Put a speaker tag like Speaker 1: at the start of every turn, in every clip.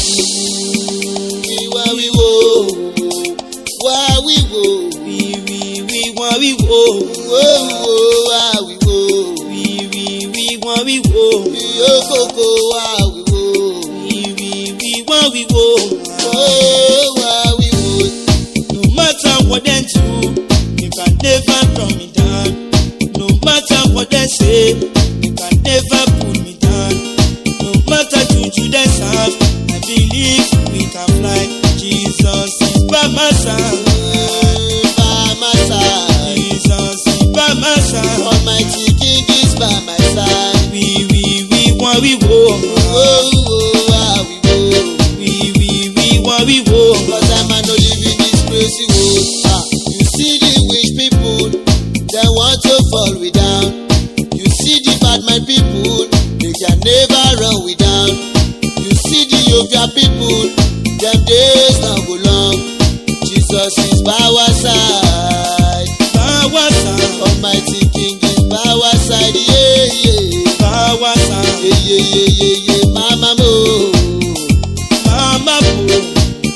Speaker 1: No matter what they do, you can never run me down. No matter what they say, you can never pull me down. No matter juju they serve, I believe we can fly. Jesus is by my side.
Speaker 2: By my side.
Speaker 1: Jesus is by my side.
Speaker 2: Almighty King is by my side.
Speaker 1: We want we wo. We wo.
Speaker 2: Cause I'm not living this crazy world. You see the rich people, they want to fall we down. You see the bad mind people, they can never run we down. You see the Yoga people, them days not go long. Jesus is by our side.
Speaker 1: By our side.
Speaker 2: Almighty King is by our side. Yeah, yeah.
Speaker 1: By our side.
Speaker 2: Yeah. Mama mo.
Speaker 1: Mama mo.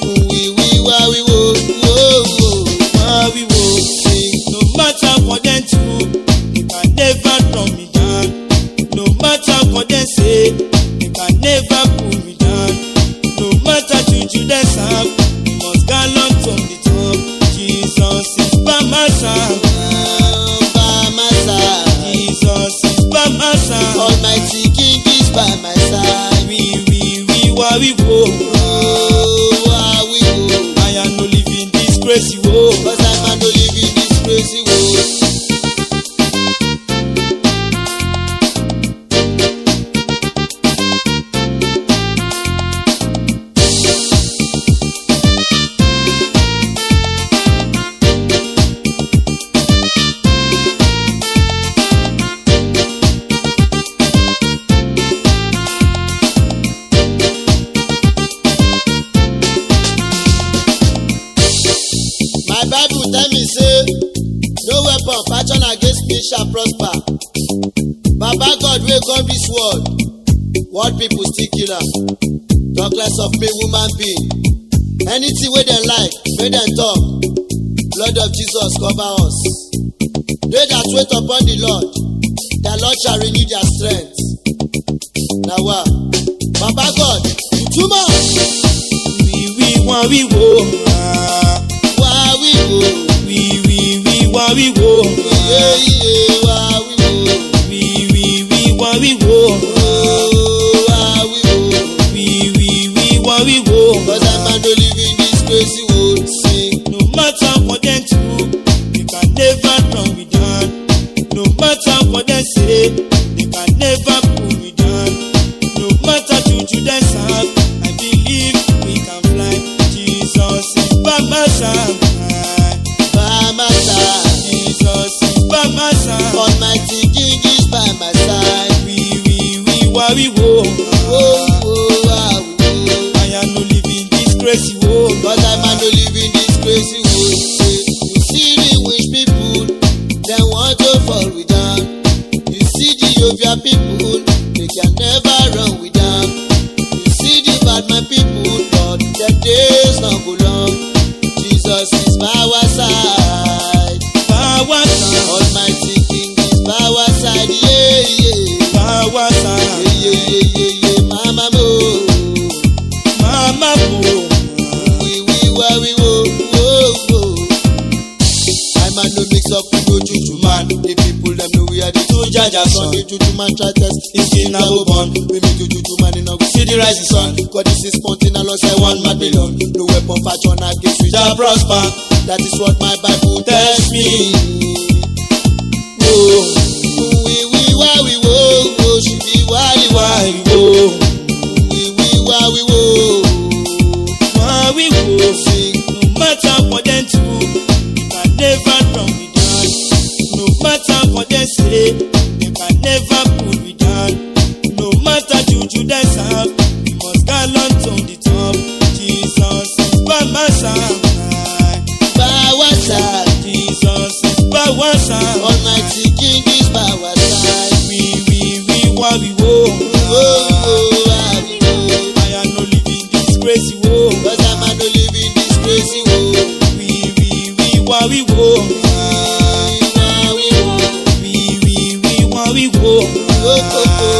Speaker 1: No matter what they do, you can never run me down. No matter what they say, you can never pull me down. No matter juju they serve, you must gallant on the top. Jesus is by my side.
Speaker 2: By my side.
Speaker 1: Jesus is by my side.
Speaker 2: Almighty King is by my side.
Speaker 1: We wo. I am no living this crazy world.
Speaker 2: Cause I'm not living this crazy world. My Bible tell me say, no weapon fashioned against me shall prosper. Baba God will come this world. What people still kill am. Talk less of me woman being. Anything wey dem like, make dem talk. Blood of Jesus cover us. They that wait upon the Lord, the Lord shall renew their strength. Now what? Baba God, you too much.
Speaker 1: We wo. We wo.
Speaker 2: Yeah,
Speaker 1: We wo. We wo.
Speaker 2: Cause I'm not living this crazy world. Sing.
Speaker 1: No matter what they do, you can never run me down. No matter what they say, you can never pull me down. No matter juju they serve, I believe we can fly. Jesus is by my side.
Speaker 2: By my side.
Speaker 1: Jesus is by my side.
Speaker 2: Almighty King is by my side.
Speaker 1: We wo. I am no living this crazy world.
Speaker 2: Cause I'm not living this crazy world. You see the rich people, they want to fall we down. You see the Yoga people, they can never run we down. You see the bad man people, Lord, their days not go long. Jesus is by our side.
Speaker 1: By our side.
Speaker 2: Almighty King is by our side. Yeah.
Speaker 1: By our side.
Speaker 2: Yeah. Mama mo.
Speaker 1: Mama mo.
Speaker 2: We I'm a no mix up with no juju man. The people them know we are the two jaja son. The juju man try test, it's still now go born. We make the juju man in a go see the rising sun. Cause this is mountain alongside 1 Babylon. No weapon fashion against we shall prosper. That is what my Bible tells me. She be wali wo.
Speaker 1: We wo. Sing. No matter what they do, you can never run me down. No matter what they say, you can never pull me down. No matter juju they serve, you must gallant on the top. Jesus is by my side.
Speaker 2: By our side.
Speaker 1: Jesus is by our side.
Speaker 2: Almighty King is by our side.
Speaker 1: oh.